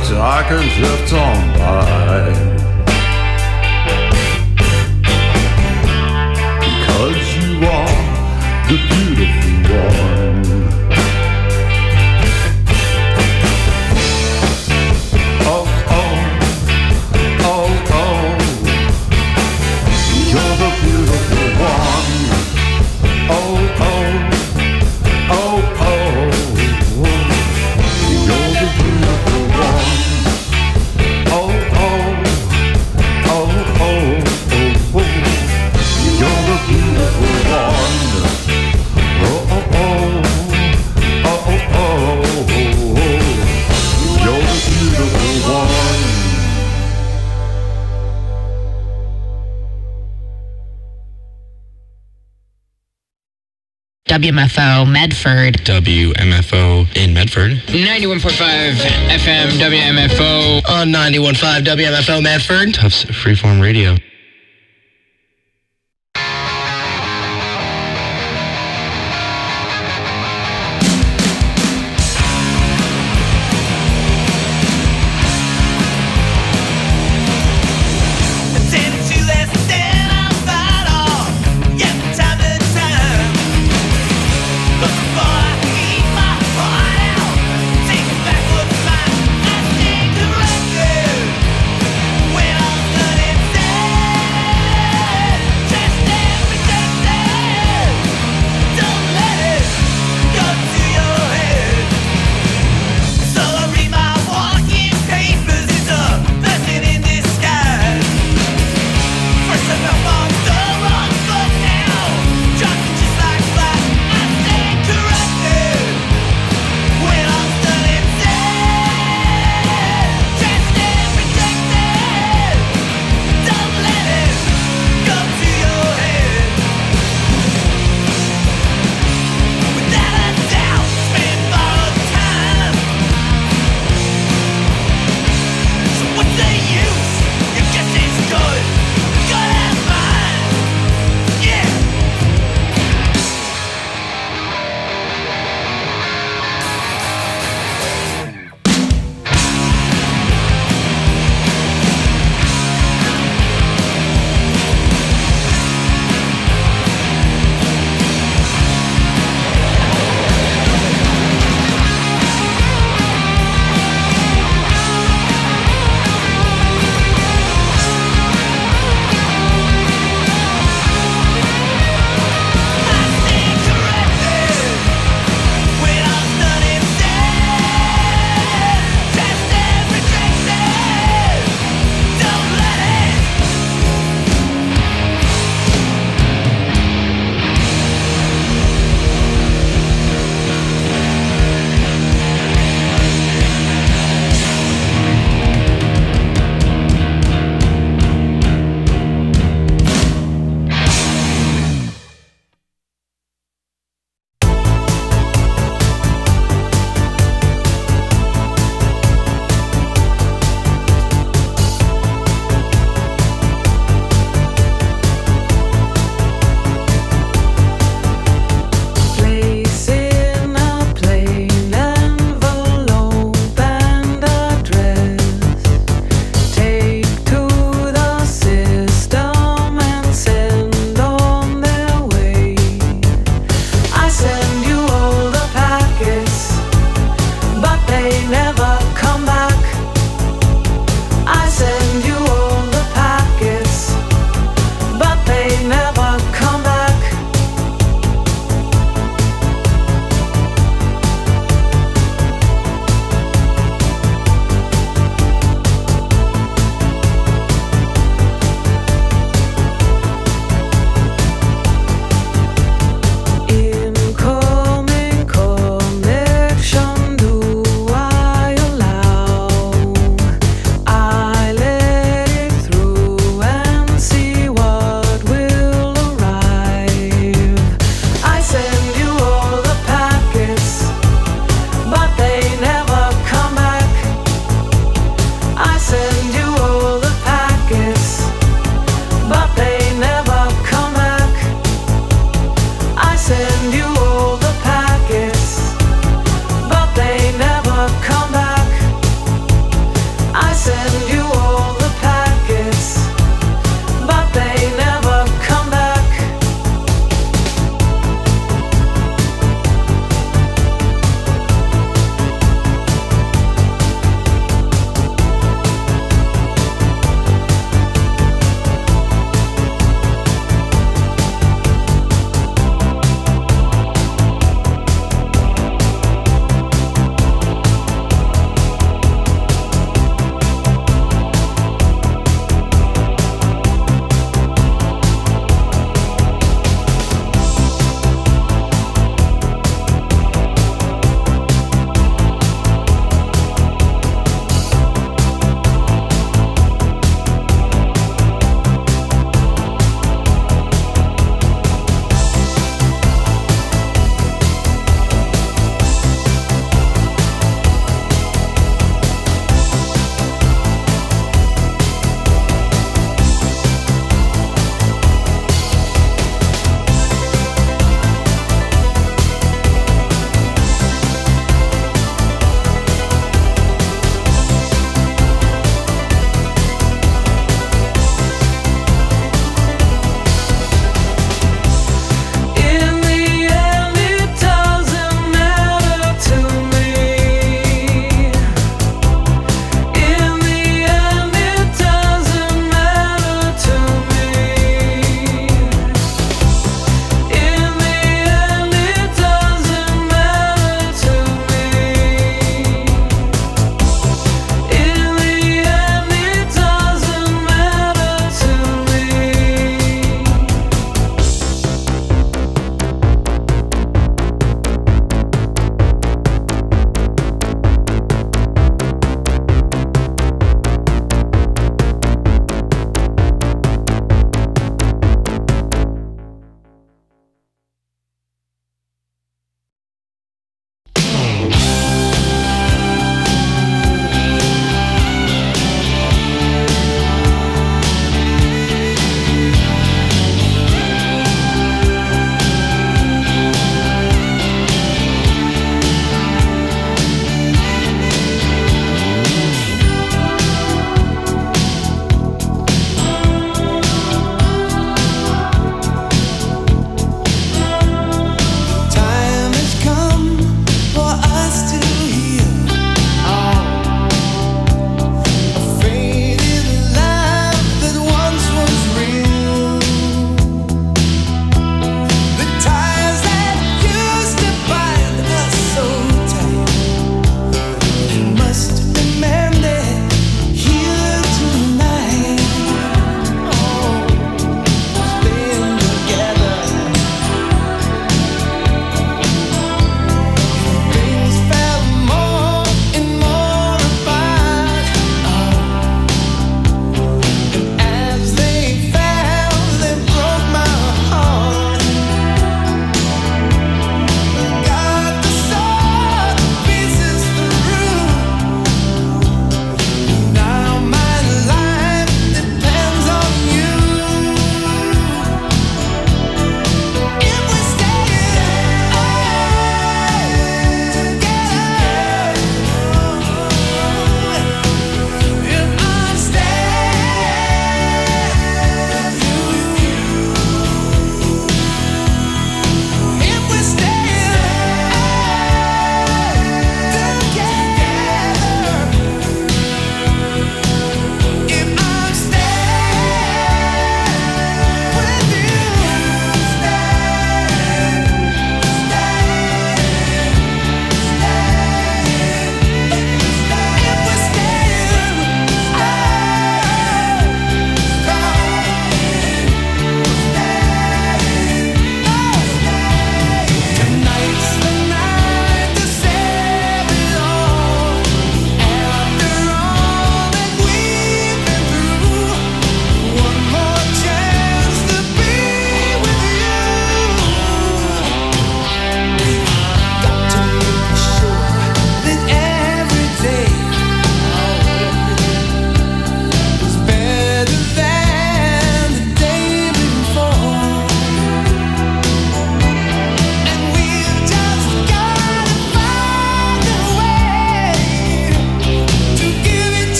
words I can drift on by. Because you are the beautiful one. Oh, oh, oh, oh, you're the beautiful one. Oh, oh, oh, oh, you're the beautiful one. Oh, oh, oh, oh, oh, you're the beautiful one. Oh, oh, oh, oh, oh, oh, you're the beautiful one. WMFO Medford. WMFO in Medford. 91.5 FM WMFO. On 91.5 WMFO Medford. Tufts Freeform Radio. When I'm good inside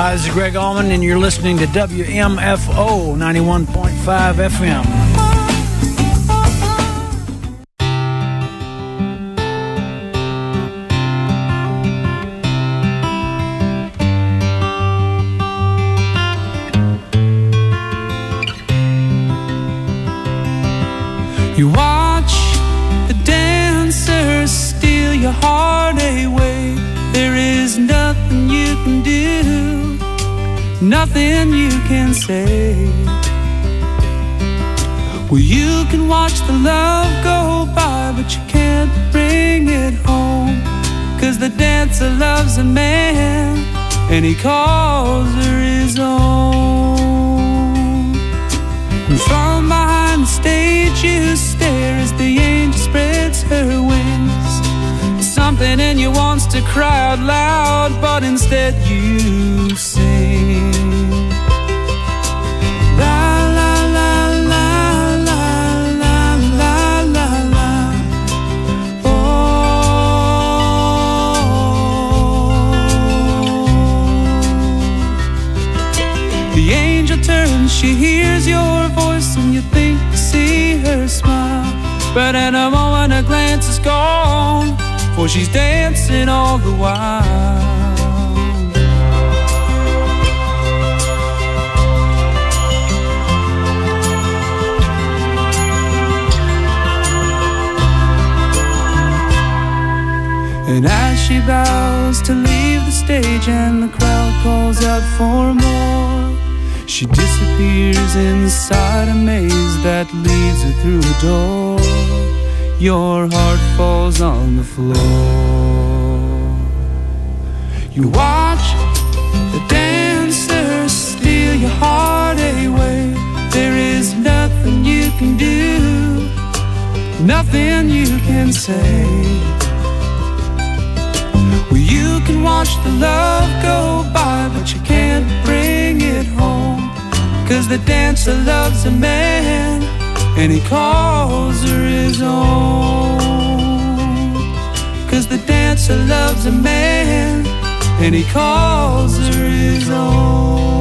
Hi, this is Greg Allman, and you're listening to WMFO 91.5 FM. You watch the dancers steal your heart away. There is nothing you can do, nothing you can say. Well, you can watch the love go by, but you can't bring it home. 'Cause the dancer loves a man, and he calls her his own. And from behind the stage you stare as the angel spreads her wings. Something in you wants to cry out loud, but instead you sing. La la la la la la la la la. Oh. The angel turns, she hears your voice, and you think you see her smile. But in a moment a glance is gone, for she's dancing all the while. And as she bows to leave the stage and the crowd calls out for more, she disappears inside a maze that leads her through a door. Your heart falls on the floor. You watch the dancers steal your heart away. There is nothing you can do, nothing you can say. Well, you can watch the love go by, but you can't bring it home. 'Cause the dancer loves a man, and he calls her his own. 'Cause the dancer loves a man, and he calls her his own.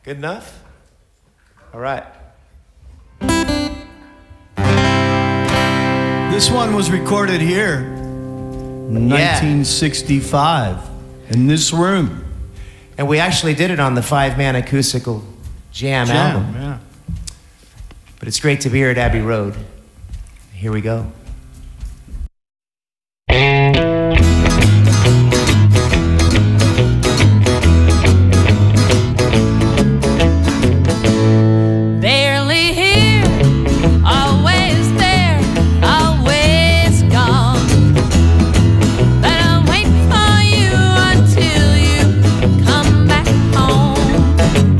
Good enough? All right. This one was recorded here in 1965 in this room. And we actually did it on the 5-man acoustical jam album. Yeah. But it's great to be here at Abbey Road. Here we go. Barely here, always there, always gone. But I'll wait for you until you come back home.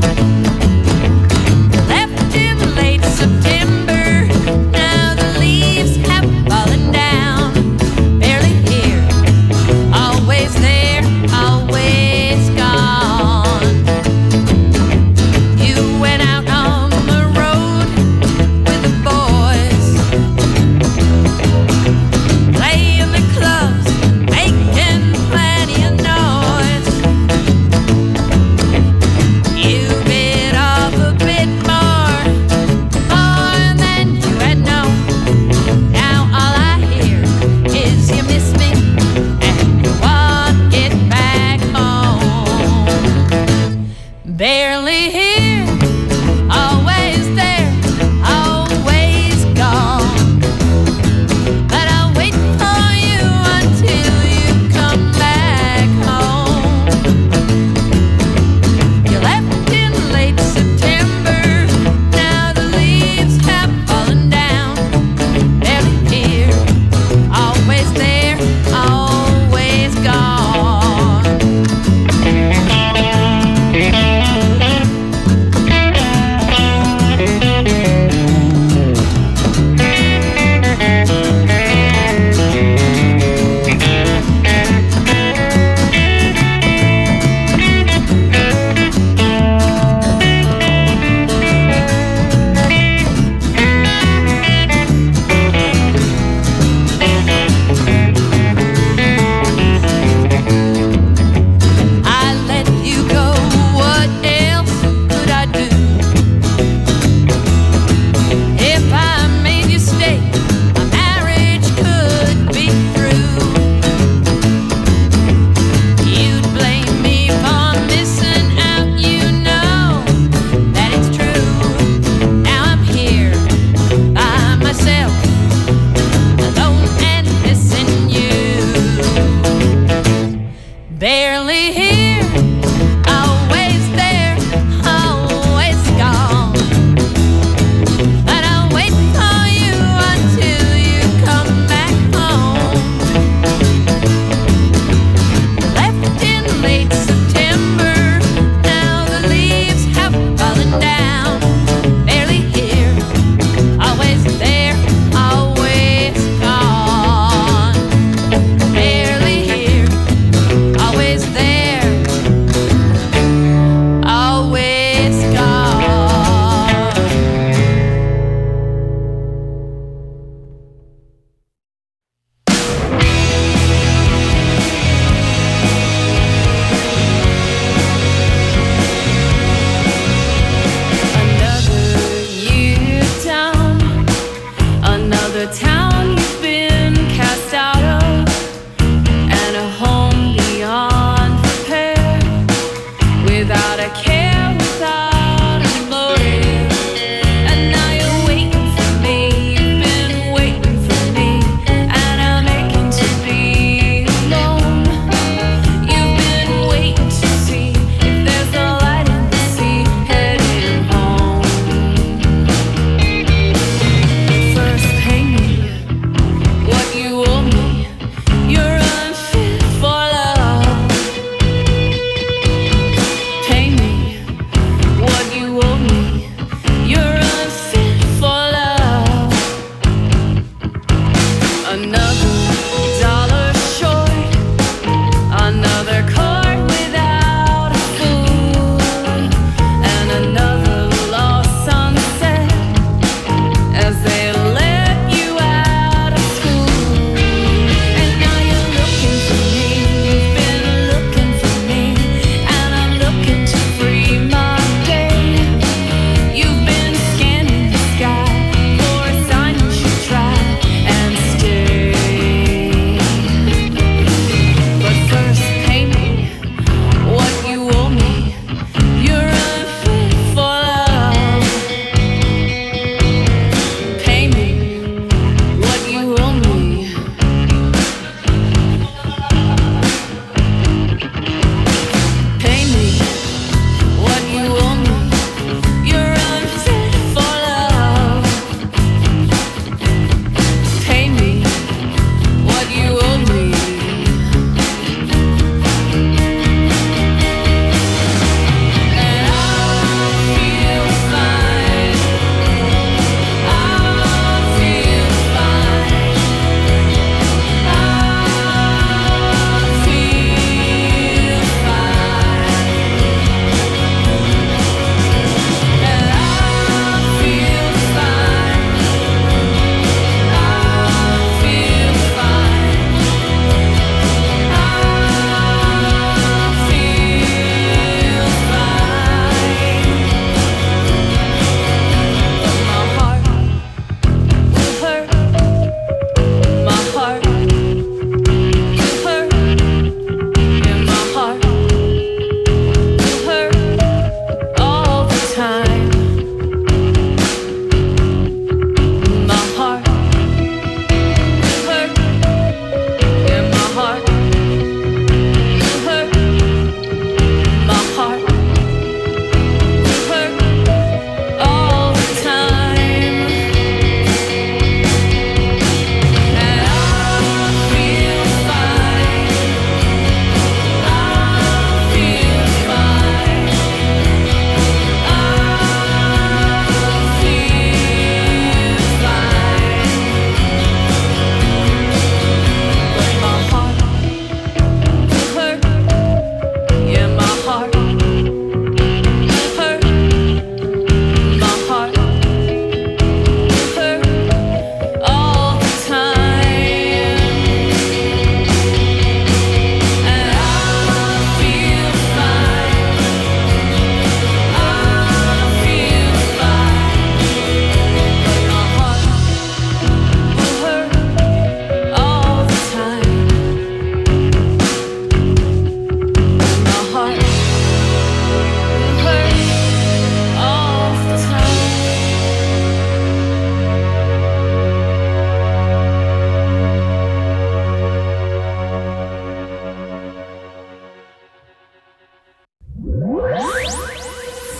Left in late September, now the leaves have fallen down. Barely here, always there, always gone. You went out on the road with the boys, playing the clubs, making plenty of noise. You bit off a bit more than you had known. Now all I hear is you miss me and you want to get back home. Barely here, always there, always gone. But I'll wait for you until you come back home. You left in late September, now the leaves have fallen down. Barely here, always there, always gone.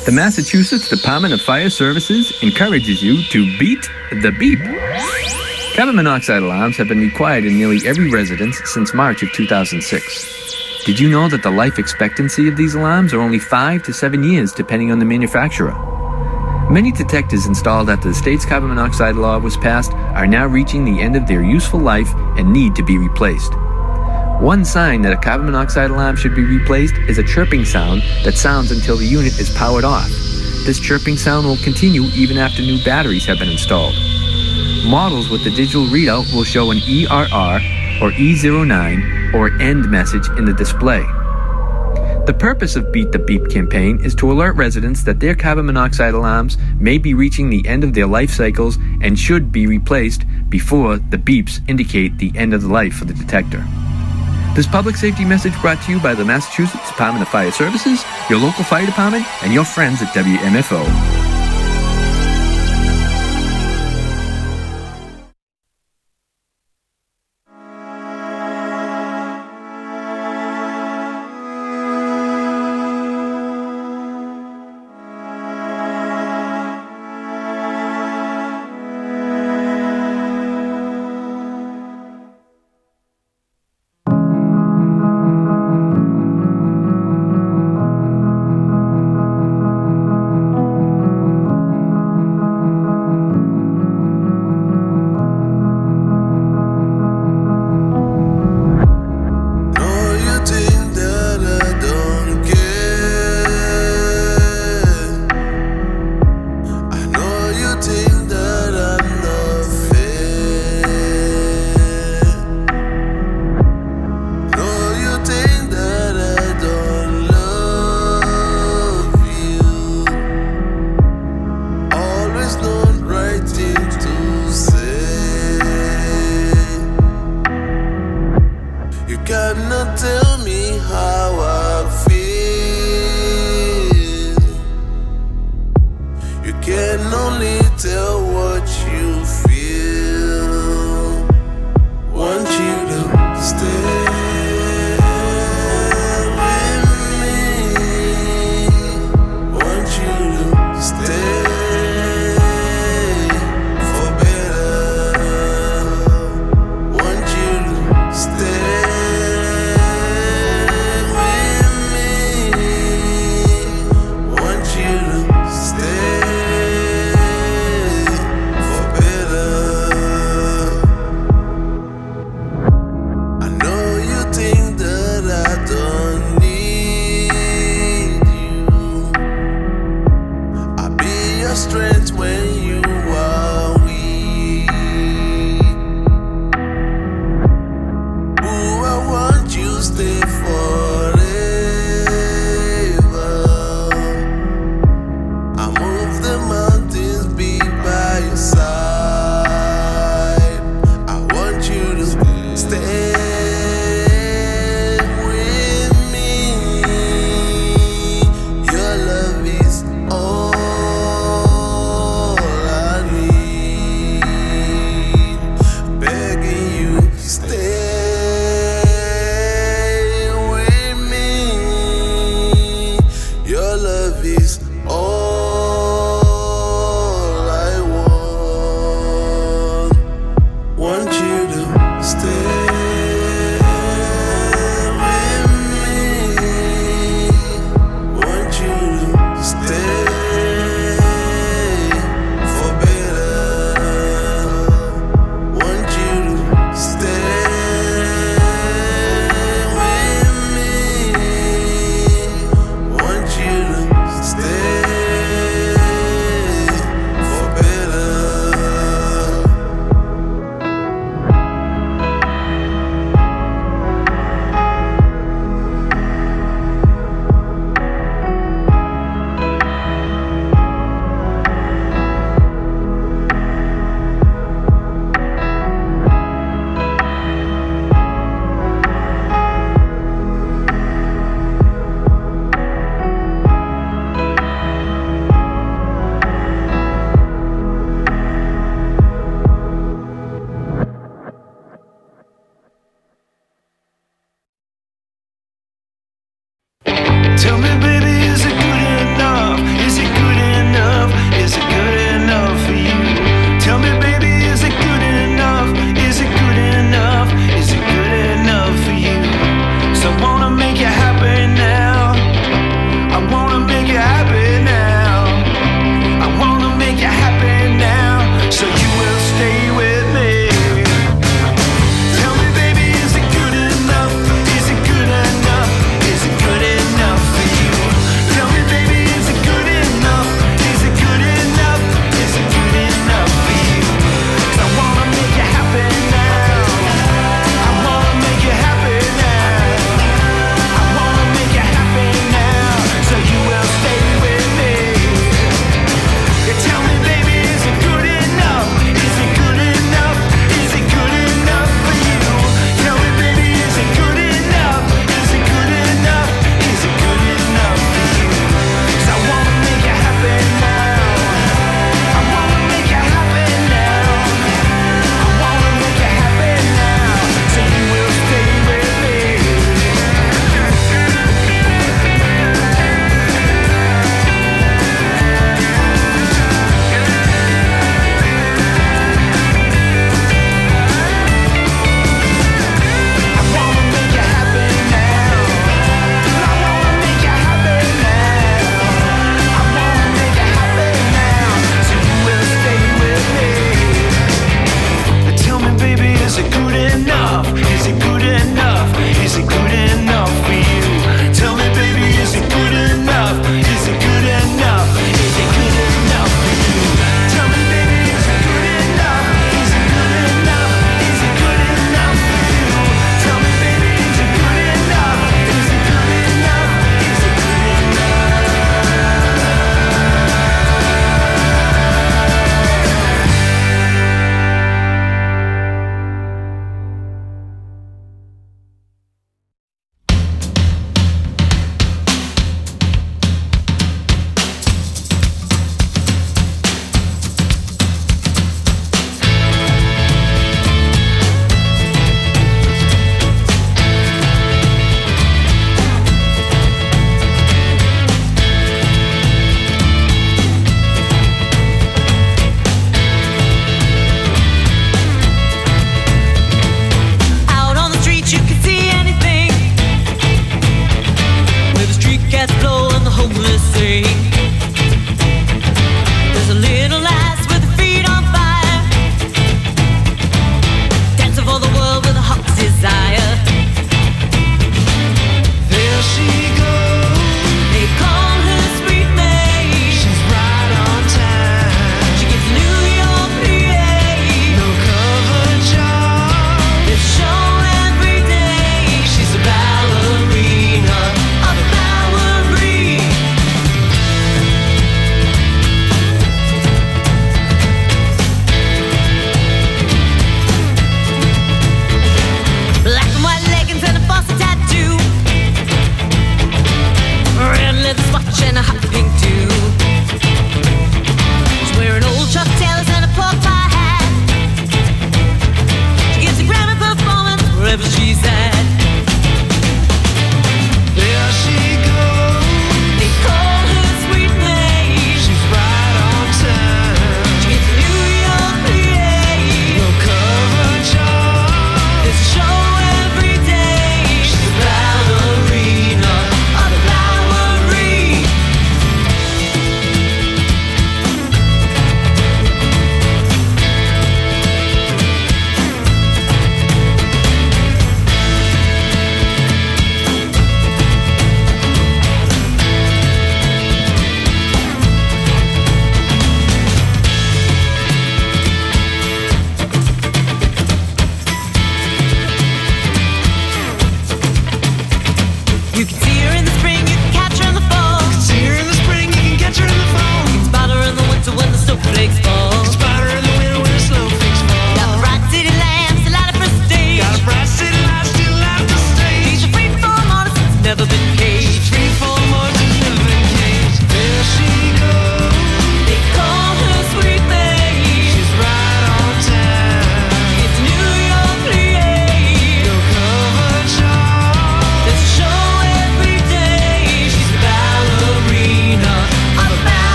The Massachusetts Department of Fire Services encourages you to beat the beep. Carbon monoxide alarms have been required in nearly every residence since March of 2006. Did you know that the life expectancy of these alarms are only 5 to 7 years depending on the manufacturer? Many detectors installed after the state's carbon monoxide law was passed are now reaching the end of their useful life and need to be replaced. One sign that a carbon monoxide alarm should be replaced is a chirping sound that sounds until the unit is powered off. This chirping sound will continue even after new batteries have been installed. Models with the digital readout will show an ERR or E09 or END message in the display. The purpose of Beat the Beep campaign is to alert residents that their carbon monoxide alarms may be reaching the end of their life cycles and should be replaced before the beeps indicate the end of the life for the detector. This public safety message brought to you by the Massachusetts Department of Fire Services, your local fire department, and your friends at WMFO.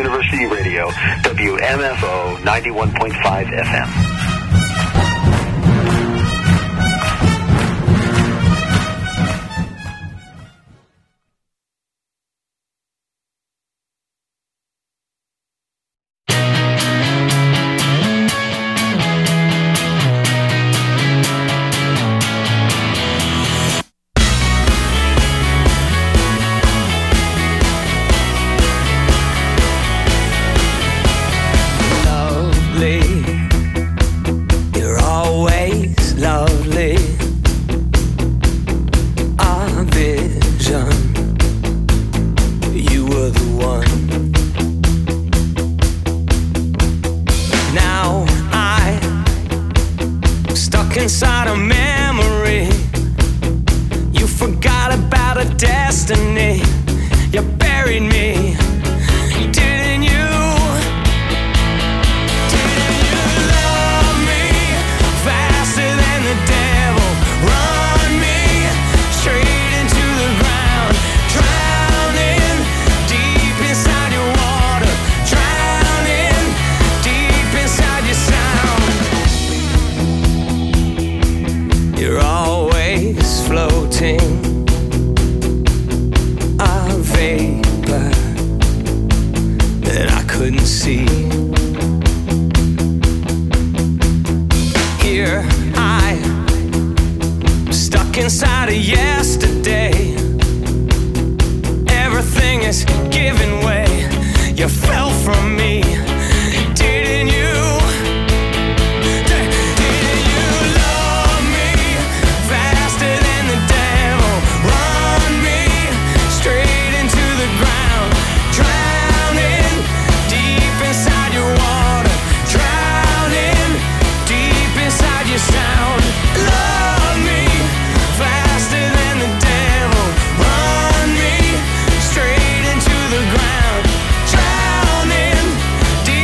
University Radio, WMFO 91.5 FM. Inside a memory, you forgot about a destiny. You buried me, didn't you? Didn't you love me faster than the devil? Run me straight into the ground, drowning deep inside your water, drowning deep inside your sound. You're always floating, a vapor that I couldn't see. Here I, stuck inside of yesterday. Everything is giving way. You fell from me, didn't you? Sound, love me faster than the devil. Run me straight into the ground, drowning deep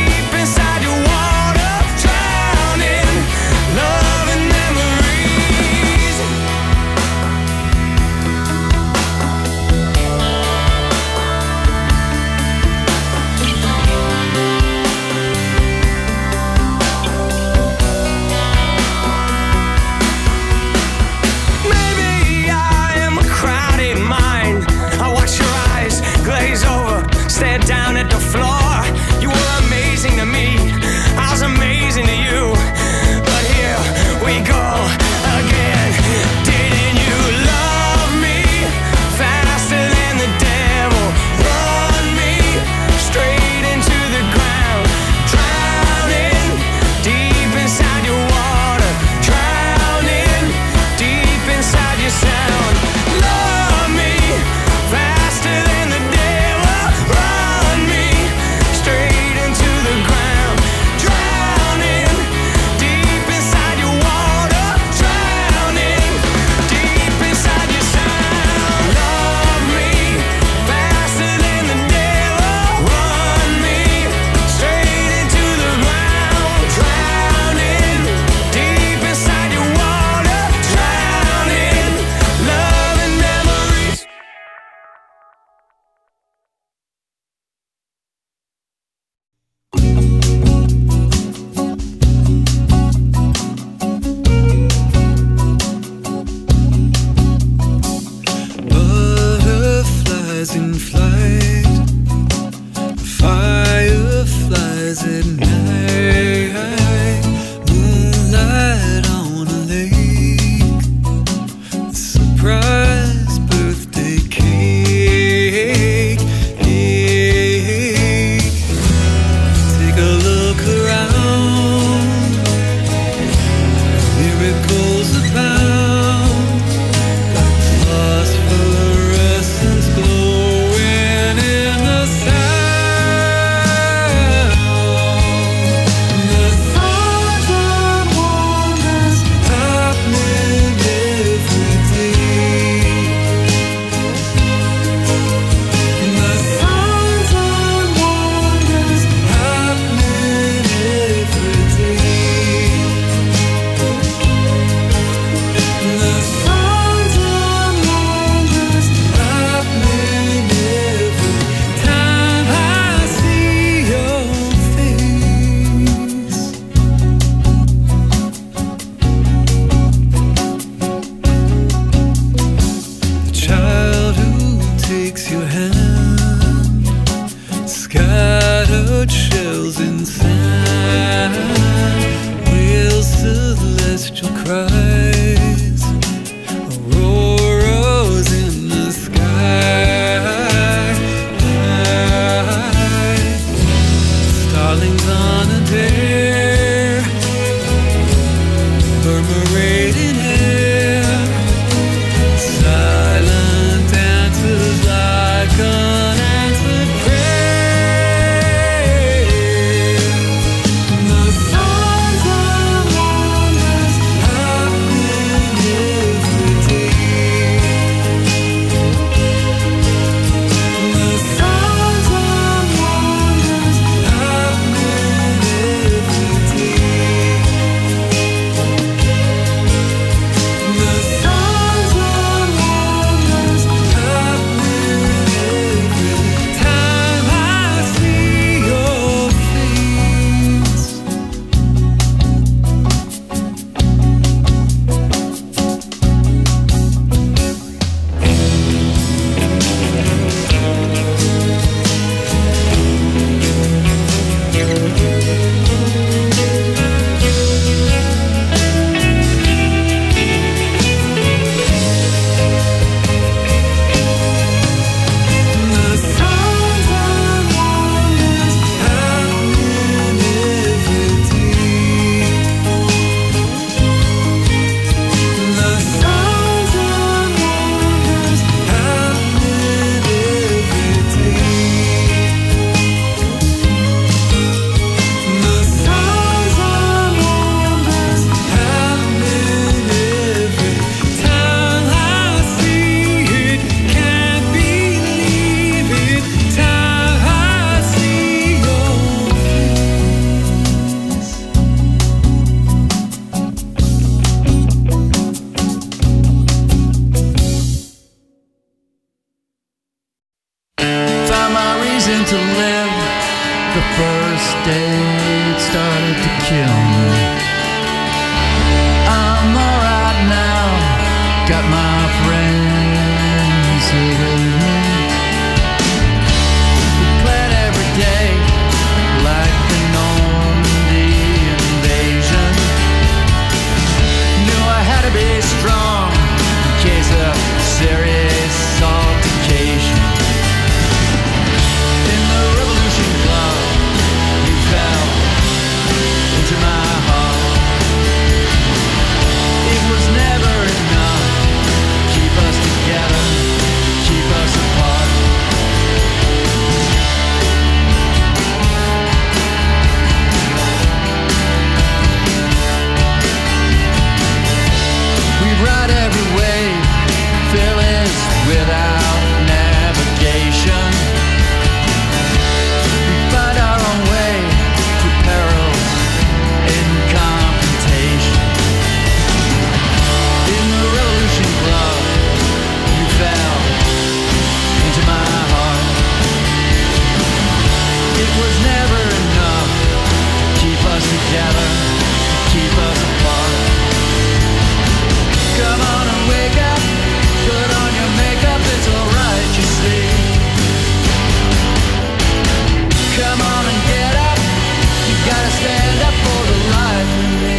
starlings on a tear, murmurating air, silent dances like unanswered prayer. The songs of wonders happen every day. The songs of wonders happen every day. The songs of wonders happen every time I see your face. The songs of wonders happen every day. The songs of wonders happen every day. The songs of wonders happen every time I see it. Can't believe it. Time I see your face. Found my reason to live. The first day it started to kill me. I'm alright now. Got my friends here with me. We plan every day like the Normandy invasion. Knew I had to be strong in case of serious altercation. In the Revolution Club, you fell into my heart. It was never enough to keep us together, keep us apart. We ride every wave, fearless without navigation. We find our own way through perils in confrontation. In the Revolution Club, you fell into my heart. It was never enough to keep us together, keep us apart. Come on and wake up, put on your makeup, it's alright, you see. Come on and get up, you gotta stand up for the life in me.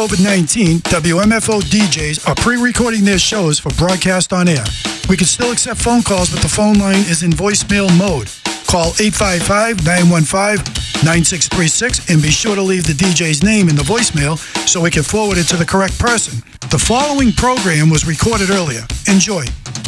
COVID-19, WMFO DJs are pre-recording their shows for broadcast on air. We can still accept phone calls, but the phone line is in voicemail mode. Call 855-915-9636 and be sure to leave the DJ's name in the voicemail so we can forward it to the correct person. The following program was recorded earlier. Enjoy.